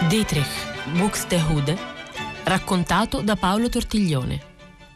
Dietrich Buxtehude, raccontato da Paolo Tortiglione.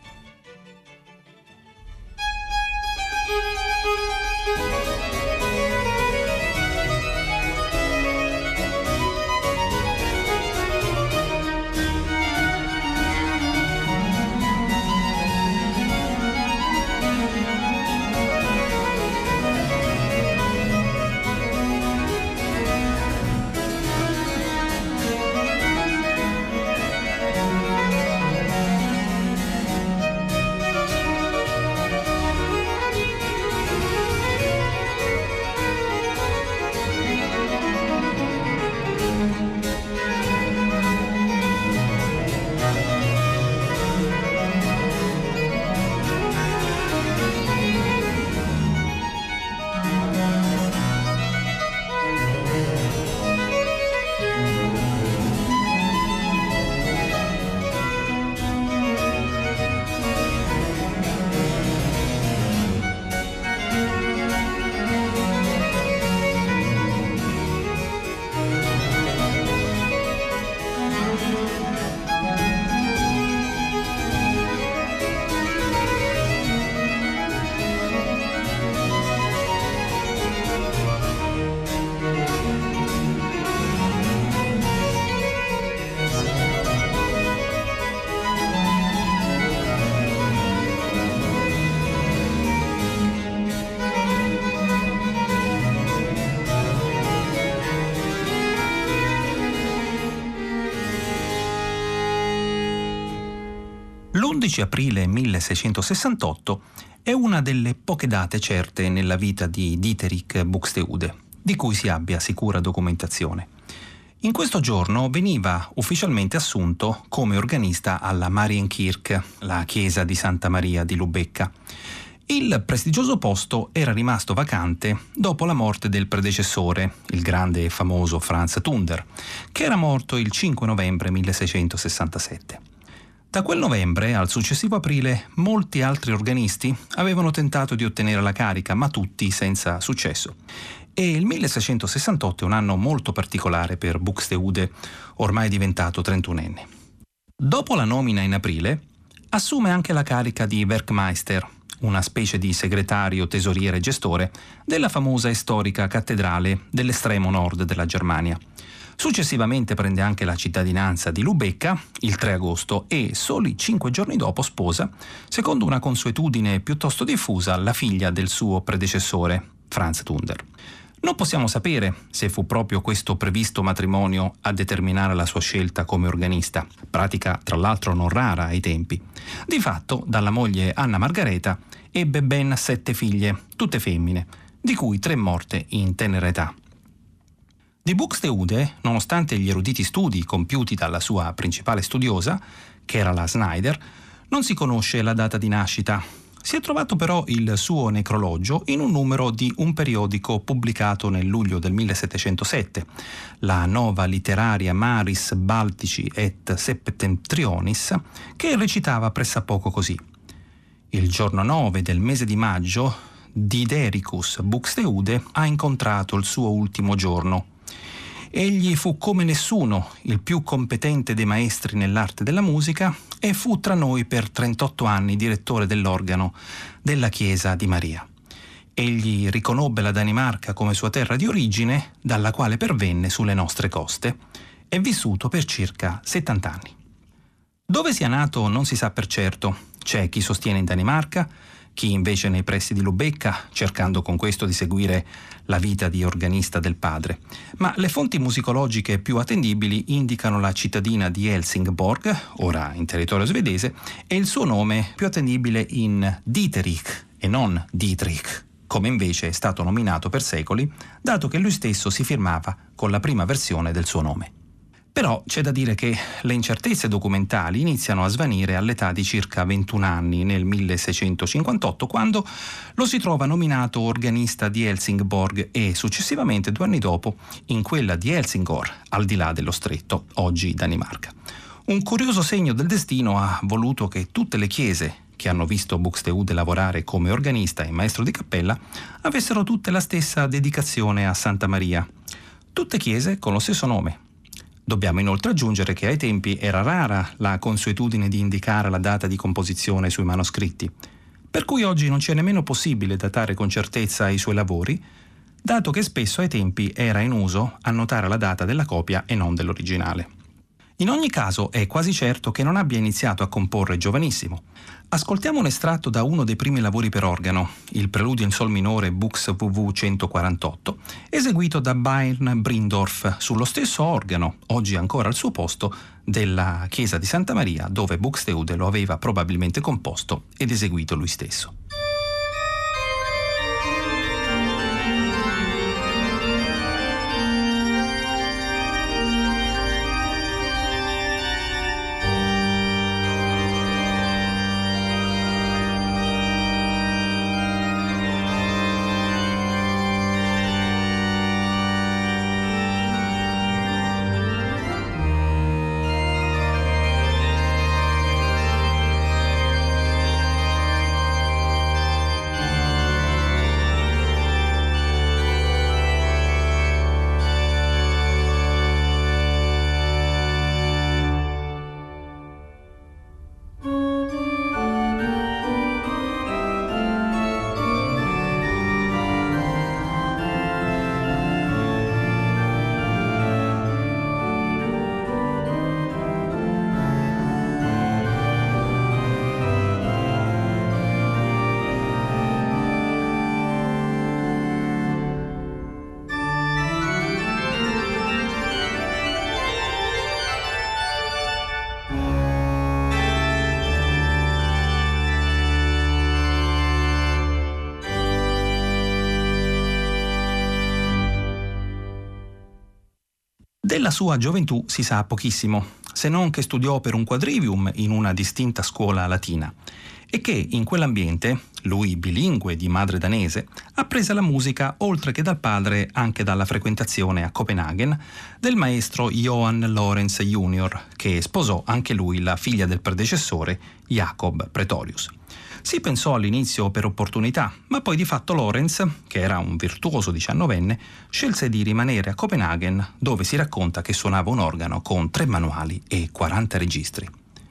L'11 aprile 1668 è una delle poche date certe nella vita di Dietrich Buxtehude, di cui si abbia sicura documentazione. In questo giorno veniva ufficialmente assunto come organista alla Marienkirche, la chiesa di Santa Maria di Lubecca. Il prestigioso posto era rimasto vacante dopo la morte del predecessore, il grande e famoso Franz Thunder, che era morto il 5 novembre 1667. Da quel novembre al successivo aprile molti altri organisti avevano tentato di ottenere la carica, ma tutti senza successo. E il 1668 è un anno molto particolare per Buxtehude, ormai diventato 31enne. Dopo la nomina in aprile, assume anche la carica di Werkmeister, una specie di segretario, tesoriere e gestore della famosa e storica cattedrale dell'estremo nord della Germania. Successivamente prende anche la cittadinanza di Lubecca il 3 agosto e soli 5 giorni dopo sposa, secondo una consuetudine piuttosto diffusa, la figlia del suo predecessore, Franz Thunder. Non possiamo sapere se fu proprio questo previsto matrimonio a determinare la sua scelta come organista, pratica tra l'altro non rara ai tempi. Di fatto, dalla moglie Anna Margareta ebbe ben 7 figlie, tutte femmine, di cui 3 morte in tenera età. Di Buxtehude, nonostante gli eruditi studi compiuti dalla sua principale studiosa, che era la Snyder, non si conosce la data di nascita. Si è trovato però il suo necrologio in un numero di un periodico pubblicato nel luglio del 1707, la Nova Literaria Maris Baltici et Septentrionis, che recitava pressappoco così: il giorno 9 del mese di maggio, Didericus Buxtehude ha incontrato il suo ultimo giorno. Egli fu come nessuno il più competente dei maestri nell'arte della musica e fu tra noi per 38 anni direttore dell'organo della Chiesa di Maria. Egli riconobbe la Danimarca come sua terra di origine, dalla quale pervenne sulle nostre coste, e vissuto per circa 70 anni. Dove sia nato non si sa per certo. C'è chi sostiene in Danimarca, chi invece nei pressi di Lubecca, cercando con questo di seguire la vita di organista del padre. Ma le fonti musicologiche più attendibili indicano la cittadina di Helsingborg, ora in territorio svedese, e il suo nome più attendibile in Dieterich e non Dietrich, come invece è stato nominato per secoli, dato che lui stesso si firmava con la prima versione del suo nome. Però c'è da dire che le incertezze documentali iniziano a svanire all'età di circa 21 anni nel 1658, quando lo si trova nominato organista di Helsingborg e successivamente 2 anni dopo in quella di Helsingør, al di là dello stretto, oggi Danimarca. Un curioso segno del destino ha voluto che tutte le chiese che hanno visto Buxtehude lavorare come organista e maestro di cappella avessero tutte la stessa dedicazione a Santa Maria. Tutte chiese con lo stesso nome. Dobbiamo inoltre aggiungere che ai tempi era rara la consuetudine di indicare la data di composizione sui manoscritti, per cui oggi non ci è nemmeno possibile datare con certezza i suoi lavori, dato che spesso ai tempi era in uso annotare la data della copia e non dell'originale. In ogni caso è quasi certo che non abbia iniziato a comporre giovanissimo. Ascoltiamo un estratto da uno dei primi lavori per organo, il Preludio in Sol minore Bux VV 148, eseguito da Byrne Brindorf sullo stesso organo, oggi ancora al suo posto, della chiesa di Santa Maria, dove Buxtehude lo aveva probabilmente composto ed eseguito lui stesso. Della sua gioventù si sa pochissimo, se non che studiò per un quadrivium in una distinta scuola latina e che in quell'ambiente, lui bilingue di madre danese, apprese la musica oltre che dal padre anche dalla frequentazione a Copenaghen del maestro Johann Lorenz Jr., che sposò anche lui la figlia del predecessore, Jacob Pretorius. Si pensò all'inizio per opportunità, ma poi di fatto Lorenz, che era un virtuoso 19enne, scelse di rimanere a Copenaghen, dove si racconta che suonava un organo con 3 manuali e 40 registri.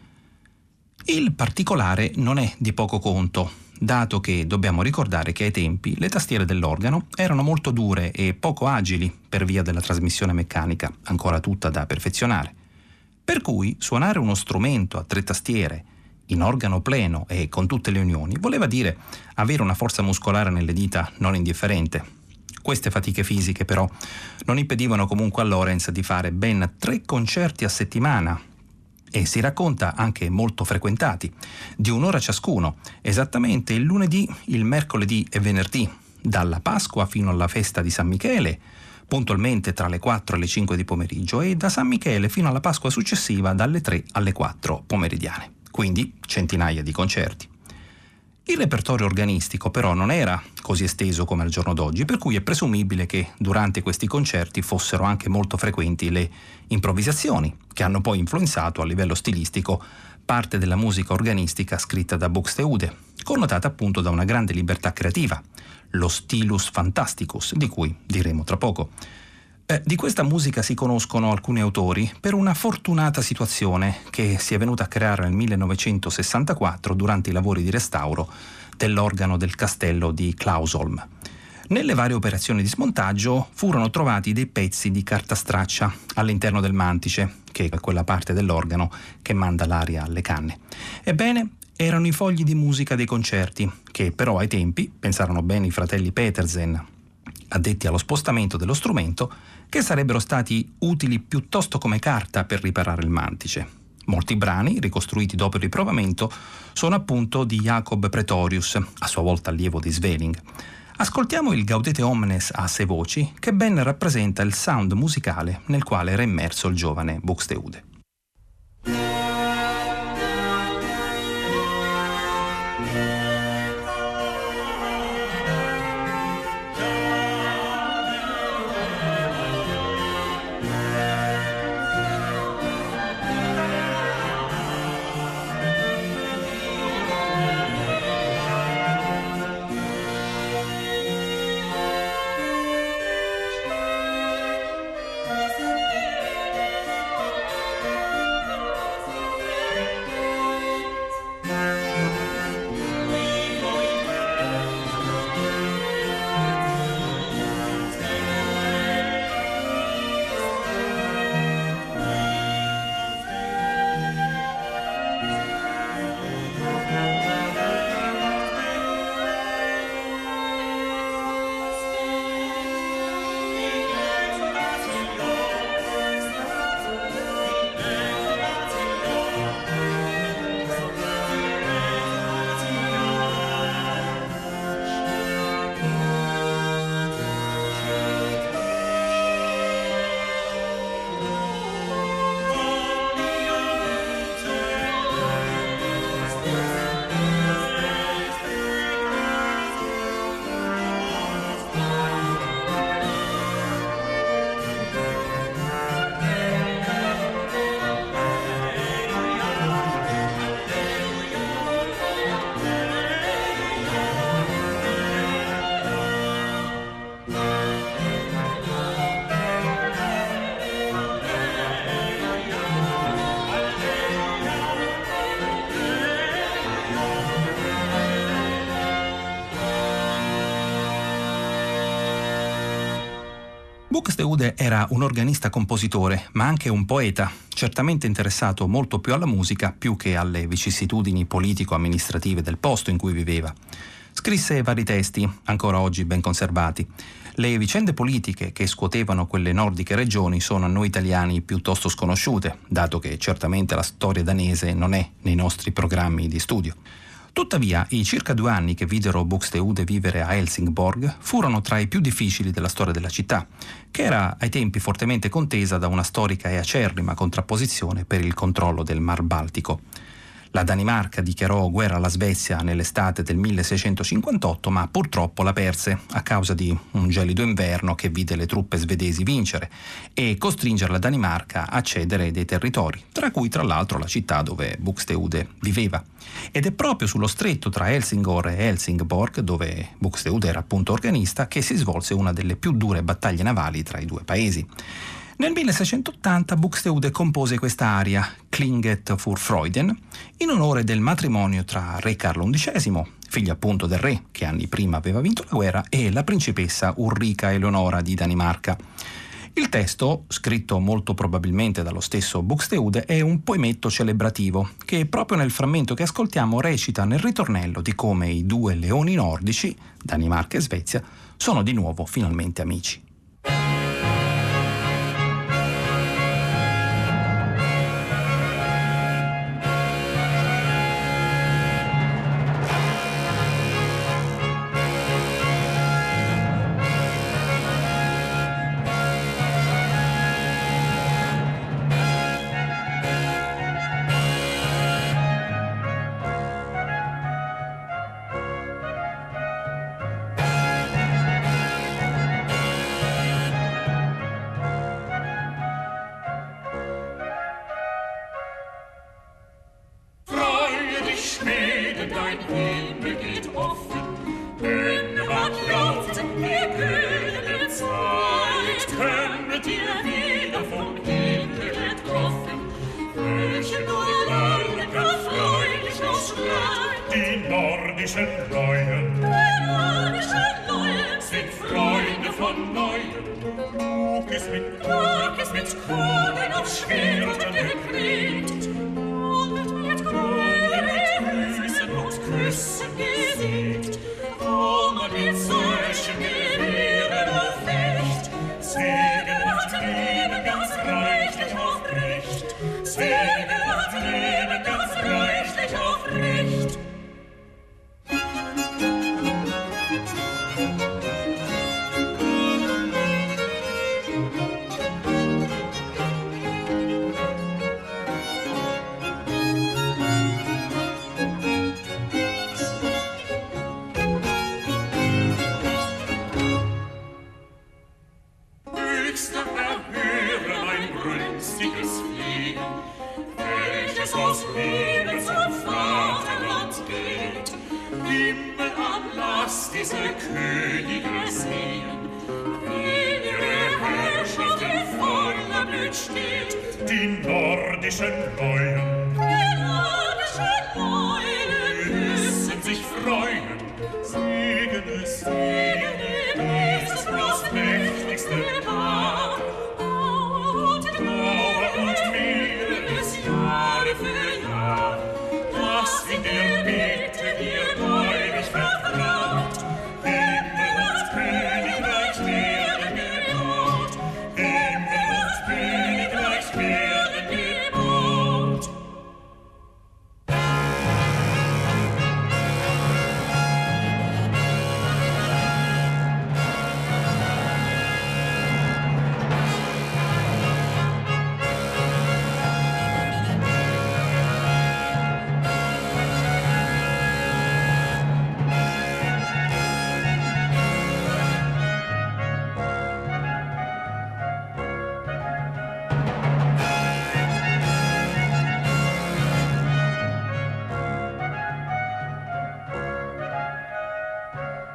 Il particolare non è di poco conto, dato che dobbiamo ricordare che ai tempi le tastiere dell'organo erano molto dure e poco agili per via della trasmissione meccanica, ancora tutta da perfezionare. Per cui suonare uno strumento a 3 tastiere in organo pleno e con tutte le unioni voleva dire avere una forza muscolare nelle dita non indifferente. Queste fatiche fisiche però non impedivano comunque a Lorenz di fare ben 3 concerti a settimana e si racconta anche molto frequentati, di 1 ora ciascuno, esattamente il lunedì, il mercoledì e venerdì, dalla Pasqua fino alla festa di San Michele, puntualmente tra le 4 e le 5 di pomeriggio, e da San Michele fino alla Pasqua successiva dalle 3 alle 4 pomeridiane. Quindi centinaia di concerti. Il repertorio organistico però non era così esteso come al giorno d'oggi, per cui è presumibile che durante questi concerti fossero anche molto frequenti le improvvisazioni, che hanno poi influenzato a livello stilistico parte della musica organistica scritta da Buxtehude, connotata appunto da una grande libertà creativa, lo stilus fantasticus, di cui diremo tra poco. Di questa musica si conoscono alcuni autori per una fortunata situazione che si è venuta a creare nel 1964 durante i lavori di restauro dell'organo del castello di Klausholm. Nelle varie operazioni di smontaggio furono trovati dei pezzi di carta straccia all'interno del mantice, che è quella parte dell'organo che manda l'aria alle canne. Ebbene, erano i fogli di musica dei concerti, che però ai tempi pensarono bene i fratelli Petersen, addetti allo spostamento dello strumento, che sarebbero stati utili piuttosto come carta per riparare il mantice. Molti brani, ricostruiti dopo il riprovamento, sono appunto di Jacob Pretorius, a sua volta allievo di Sweelinck. Ascoltiamo il Gaudete Omnes a 6 voci, che ben rappresenta il sound musicale nel quale era immerso il giovane Buxtehude. Buxtehude era un organista-compositore, ma anche un poeta, certamente interessato molto più alla musica più che alle vicissitudini politico-amministrative del posto in cui viveva. Scrisse vari testi, ancora oggi ben conservati. Le vicende politiche che scuotevano quelle nordiche regioni sono a noi italiani piuttosto sconosciute, dato che certamente la storia danese non è nei nostri programmi di studio. Tuttavia, i circa 2 anni che videro Buxtehude vivere a Helsingborg furono tra i più difficili della storia della città, che era ai tempi fortemente contesa da una storica e acerrima contrapposizione per il controllo del Mar Baltico. La Danimarca dichiarò guerra alla Svezia nell'estate del 1658, ma purtroppo la perse a causa di un gelido inverno che vide le truppe svedesi vincere e costringere la Danimarca a cedere dei territori, tra cui tra l'altro la città dove Buxtehude viveva. Ed è proprio sullo stretto tra Helsingør e Helsingborg, dove Buxtehude era appunto organista, che si svolse una delle più dure battaglie navali tra i due paesi. Nel 1680 Buxtehude compose questa aria, Klinget für Freuden, in onore del matrimonio tra re Carlo XI, figlio appunto del re che anni prima aveva vinto la guerra, e la principessa Ulrica Eleonora di Danimarca. Il testo, scritto molto probabilmente dallo stesso Buxtehude, è un poemetto celebrativo che proprio nel frammento che ascoltiamo recita nel ritornello di come i due leoni nordici, Danimarca e Svezia, sono di nuovo finalmente amici.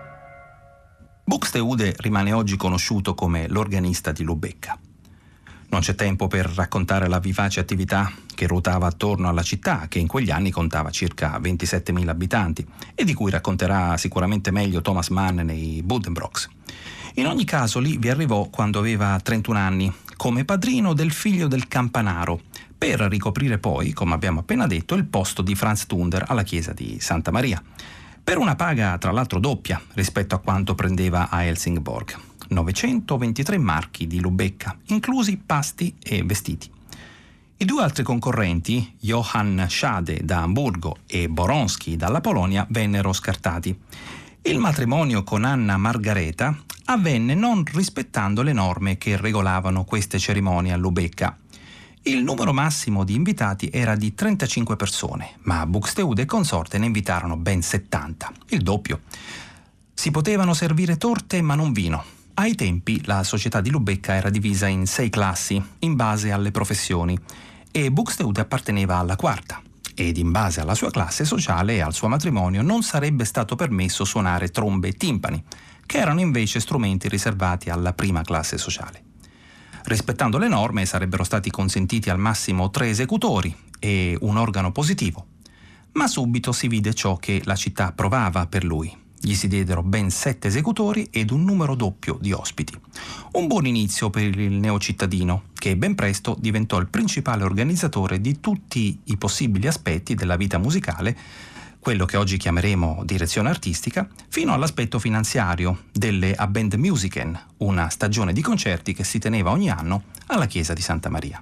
Buxtehude rimane oggi conosciuto come l'organista di Lubecca. Non c'è tempo per raccontare la vivace attività che ruotava attorno alla città, che in quegli anni contava circa 27.000 abitanti e di cui racconterà sicuramente meglio Thomas Mann nei Buddenbrooks. In ogni caso lì vi arrivò quando aveva 31 anni, come padrino del figlio del campanaro, per ricoprire poi, come abbiamo appena detto, il posto di Franz Thunder alla chiesa di Santa Maria, per una paga tra l'altro doppia rispetto a quanto prendeva a Helsingborg. 923 marchi di Lubecca, inclusi pasti e vestiti. I due altri concorrenti, Johann Schade da Amburgo e Boronski dalla Polonia, vennero scartati. Il matrimonio con Anna Margareta avvenne non rispettando le norme che regolavano queste cerimonie a Lubecca. Il numero massimo di invitati era di 35 persone, ma Buxtehude e consorte ne invitarono ben 70, il doppio. Si potevano servire torte ma non vino. Ai tempi la società di Lubecca era divisa in 6 classi, in base alle professioni, e Buxtehude apparteneva alla quarta, ed in base alla sua classe sociale e al suo matrimonio non sarebbe stato permesso suonare trombe e timpani, che erano invece strumenti riservati alla prima classe sociale. Rispettando le norme sarebbero stati consentiti al massimo 3 esecutori e un organo positivo, ma subito si vide ciò che la città provava per lui. Gli si diedero ben 7 esecutori ed un numero doppio di ospiti. Un buon inizio per il neocittadino, che ben presto diventò il principale organizzatore di tutti i possibili aspetti della vita musicale, quello che oggi chiameremo direzione artistica, fino all'aspetto finanziario delle Abendmusiken, una stagione di concerti che si teneva ogni anno alla chiesa di Santa Maria.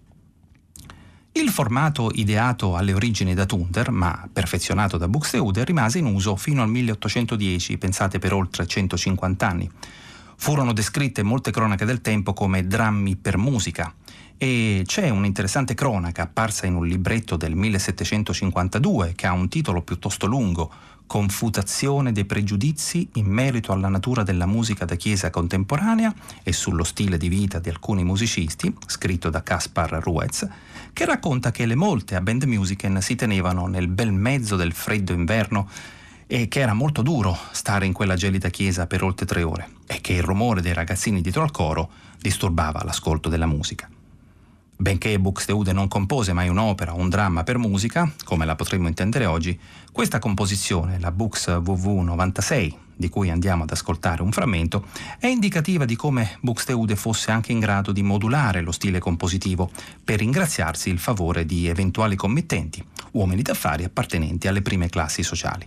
Il formato ideato alle origini da Thunder, ma perfezionato da Buxtehude, rimase in uso fino al 1810, pensate per oltre 150 anni. Furono descritte molte cronache del tempo come drammi per musica, e c'è un'interessante cronaca apparsa in un libretto del 1752 che ha un titolo piuttosto lungo, Confutazione dei pregiudizi in merito alla natura della musica da chiesa contemporanea e sullo stile di vita di alcuni musicisti, scritto da Caspar Ruetz, che racconta che le molte Abendmusiken si tenevano nel bel mezzo del freddo inverno e che era molto duro stare in quella gelida chiesa per oltre 3 ore e che il rumore dei ragazzini dietro al coro disturbava l'ascolto della musica. Benché Buxtehude non compose mai un'opera o un dramma per musica, come la potremmo intendere oggi, questa composizione, la Bux WV 96, di cui andiamo ad ascoltare un frammento, è indicativa di come Buxtehude fosse anche in grado di modulare lo stile compositivo per ringraziarsi il favore di eventuali committenti, uomini d'affari appartenenti alle prime classi sociali.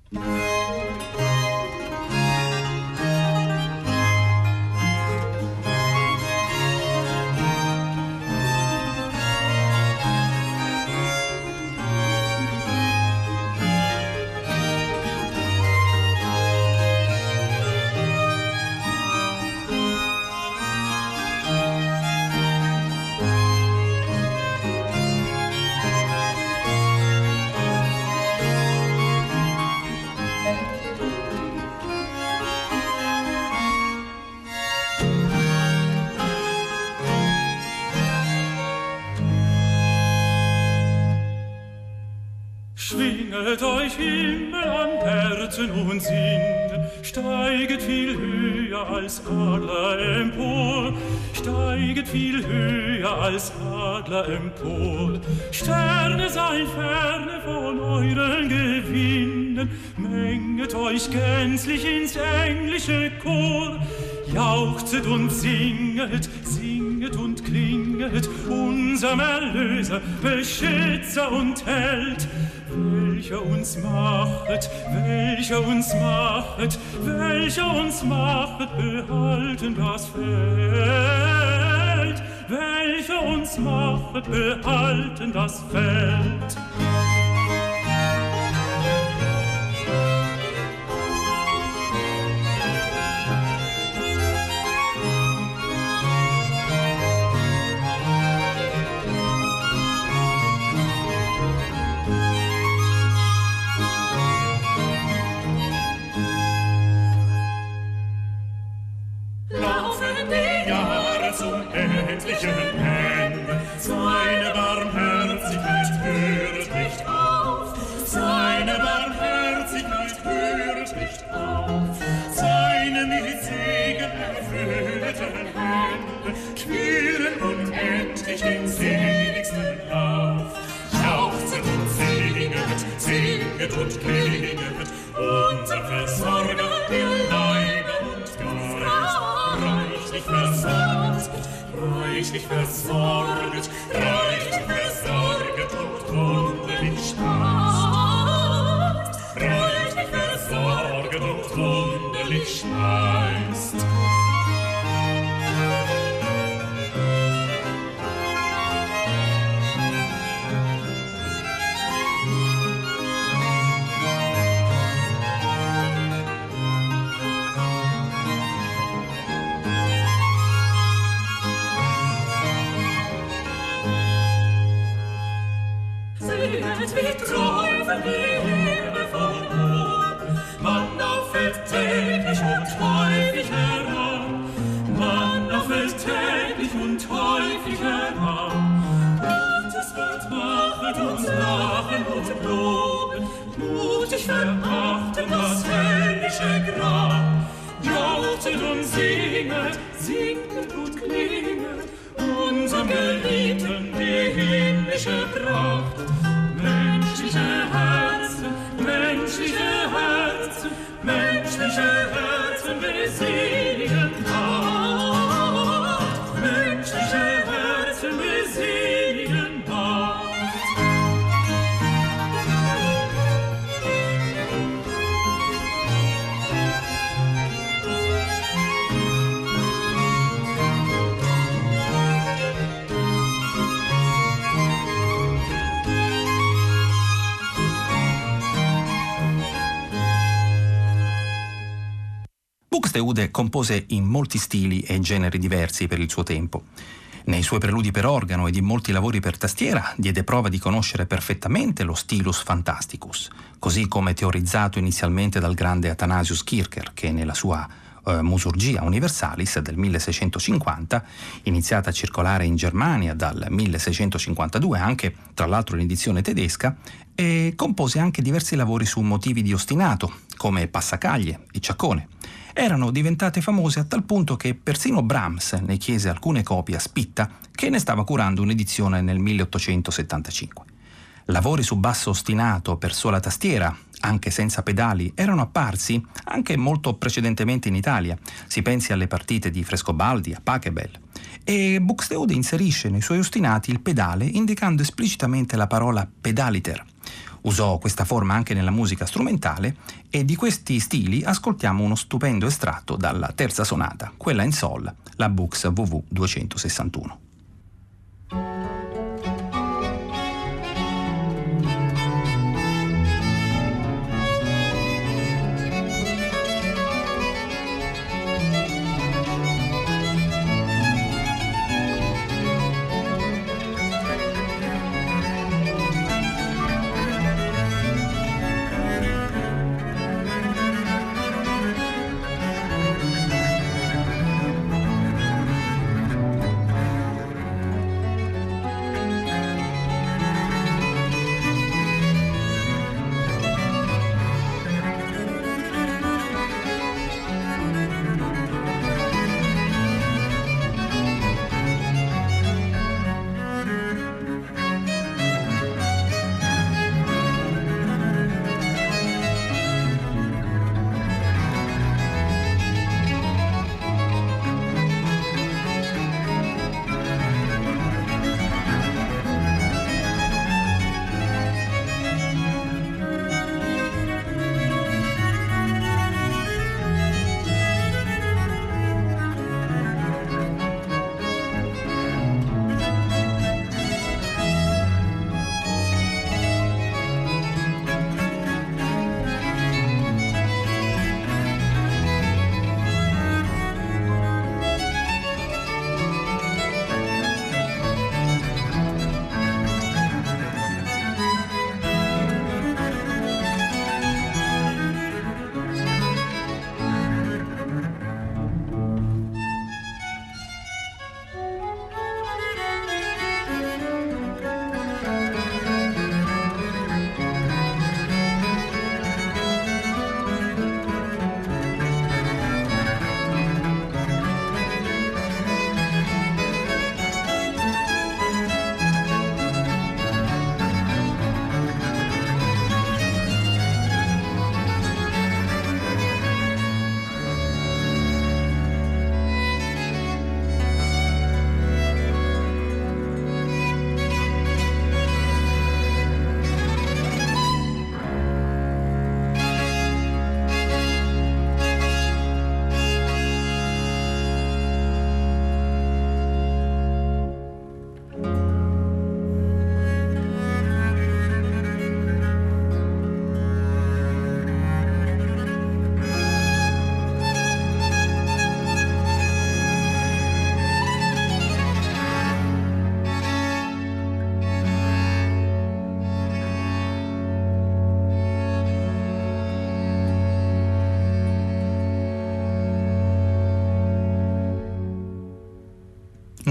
Schwinget euch Himmel am Herzen und Sinn, steiget viel höher als Adler empor, steiget viel höher als Adler empor. Sterne seid ferne von euren Gewinnen, menget euch gänzlich ins englische Chor, jauchzet und singet, singet und klinget, unserm Erlöser, Beschützer und Held, welcher uns machet, welcher uns machet, welcher uns machet, behalten das Feld, welcher uns machet, behalten das Feld. Endlichen Ende, seine Barmherzigkeit höret erfüllten Hände queren unendlich den seligsten Lauf. Jauchzet und singet und klinget, unser Versorger, der Leibe und Geist, reichlich versorget, reichlich versorget, reichlich versorget und wunderlich speist, reichlich versorget und wunderlich speist. Wie Träume Liebe von oben, Manna fällt täglich und häufig heran, Manna fällt täglich und häufig heran. Und es wird machen uns lachen und loben, mutig verachten das höllische Grab. Jauchzet und singet und klinget, unserem Geliebten die himmlische Pracht. Menschliche Herzen, menschliche Herzen, menschliche Herzen beseligen Macht. Menschliche Herzen beseligen Macht. Buxtehude compose in molti stili e generi diversi per il suo tempo. Nei suoi preludi per organo ed in molti lavori per tastiera diede prova di conoscere perfettamente lo stilus fantasticus, così come teorizzato inizialmente dal grande Athanasius Kircher, che nella sua Musurgia Universalis del 1650, iniziata a circolare in Germania dal 1652, anche tra l'altro in edizione tedesca, e compose anche diversi lavori su motivi di ostinato, come passacaglie e ciaccone. Erano diventate famose a tal punto che persino Brahms ne chiese alcune copie a Spitta, che ne stava curando un'edizione nel 1875. Lavori su basso ostinato per sola tastiera, anche senza pedali, erano apparsi anche molto precedentemente in Italia. Si pensi alle partite di Frescobaldi, a Pachelbel. E Buxtehude inserisce nei suoi ostinati il pedale indicando esplicitamente la parola pedaliter. Usò questa forma anche nella musica strumentale e di questi stili ascoltiamo uno stupendo estratto dalla terza sonata, quella in sol, la Bux VV 261.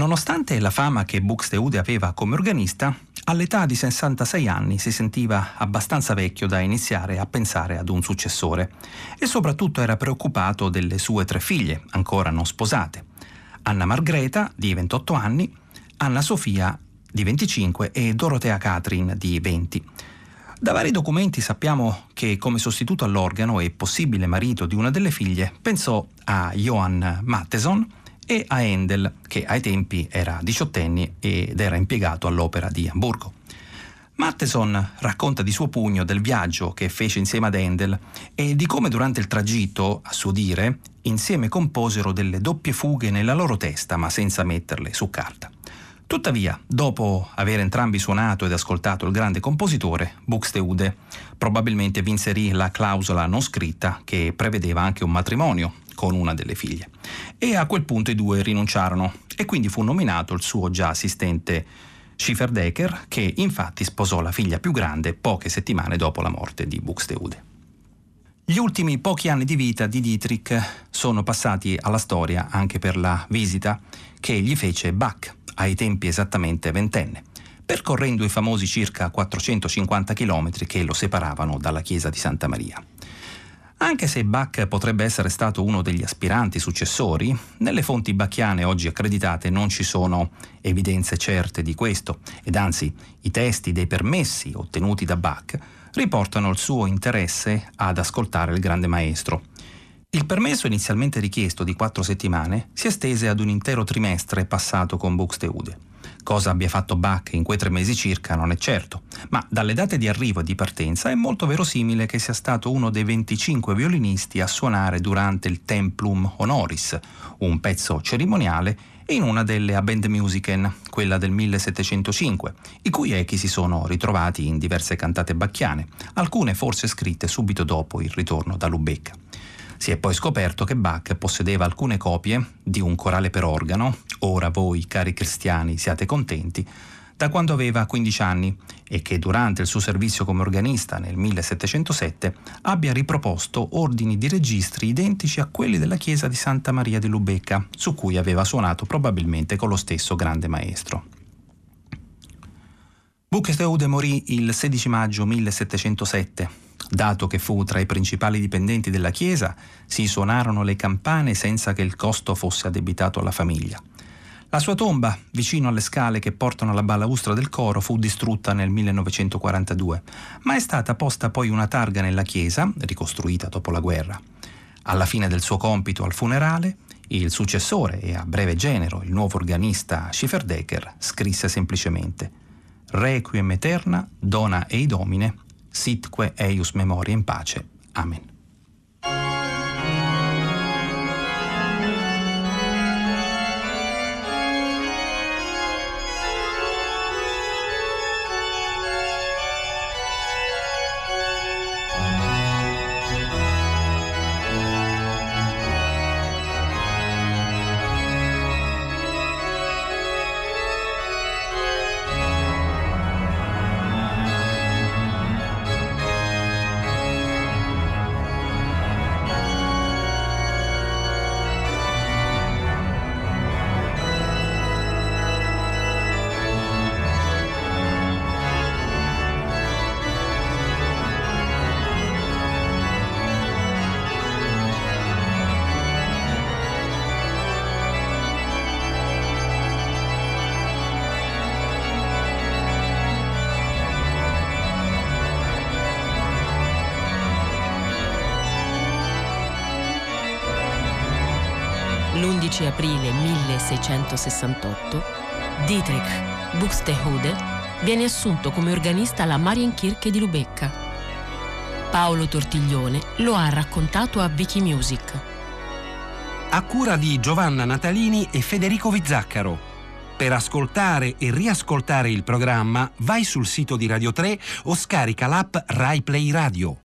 Nonostante la fama che Buxtehude aveva come organista, all'età di 66 anni si sentiva abbastanza vecchio da iniziare a pensare ad un successore e soprattutto era preoccupato delle sue 3 figlie, ancora non sposate: Anna Margreta, di 28 anni, Anna Sofia, di 25 e Dorothea Catherine, di 20. Da vari documenti sappiamo che come sostituto all'organo e possibile marito di una delle figlie pensò a Johann Mattheson e a Handel, che ai tempi era diciottenne ed era impiegato all'Opera di Amburgo. Mattheson racconta di suo pugno del viaggio che fece insieme ad Handel e di come durante il tragitto, a suo dire, insieme composero delle doppie fughe nella loro testa, ma senza metterle su carta. Tuttavia, dopo aver entrambi suonato ed ascoltato il grande compositore, Buxtehude probabilmente vi inserì la clausola non scritta che prevedeva anche un matrimonio con una delle figlie. E a quel punto i due rinunciarono e quindi fu nominato il suo già assistente Schifferdecker, che infatti sposò la figlia più grande poche settimane dopo la morte di Buxtehude. Gli ultimi pochi anni di vita di Dietrich sono passati alla storia anche per la visita che gli fece Bach, ai tempi esattamente ventenne, percorrendo i famosi circa 450 chilometri che lo separavano dalla chiesa di Santa Maria. Anche se Bach potrebbe essere stato uno degli aspiranti successori, nelle fonti bacchiane oggi accreditate non ci sono evidenze certe di questo, ed anzi i testi dei permessi ottenuti da Bach riportano il suo interesse ad ascoltare il grande maestro. Il permesso inizialmente richiesto di 4 settimane si estese ad un intero trimestre passato con Buxtehude. Cosa abbia fatto Bach in quei 3 mesi circa non è certo, ma dalle date di arrivo e di partenza è molto verosimile che sia stato uno dei 25 violinisti a suonare durante il Templum Honoris, un pezzo cerimoniale, e in una delle Abendmusiken, quella del 1705, i cui echi si sono ritrovati in diverse cantate bacchiane, alcune forse scritte subito dopo il ritorno da Lubecca. Si è poi scoperto che Bach possedeva alcune copie di un corale per organo, Ora voi, cari cristiani, siate contenti, da quando aveva 15 anni e che durante il suo servizio come organista nel 1707 abbia riproposto ordini di registri identici a quelli della chiesa di Santa Maria di Lubecca, su cui aveva suonato probabilmente con lo stesso grande maestro. Buxtehude morì il 16 maggio 1707. Dato che fu tra i principali dipendenti della chiesa, si suonarono le campane senza che il costo fosse addebitato alla famiglia. La sua tomba, vicino alle scale che portano alla balaustra del coro, fu distrutta nel 1942, ma è stata posta poi una targa nella chiesa, ricostruita dopo la guerra. Alla fine del suo compito al funerale, il successore e a breve genero il nuovo organista Schifferdecker scrisse semplicemente: Requiem aeterna dona ei Domine, sitque eius memoria in pace. Amen. L'11 aprile 1668 Dietrich Buxtehude viene assunto come organista alla Marienkirche di Lubecca. Paolo Tortiglione lo ha raccontato a Wikimusic. A cura di Giovanna Natalini e Federico Vizzaccaro. Per ascoltare e riascoltare il programma vai sul sito di Radio 3 o scarica l'app Rai Play Radio.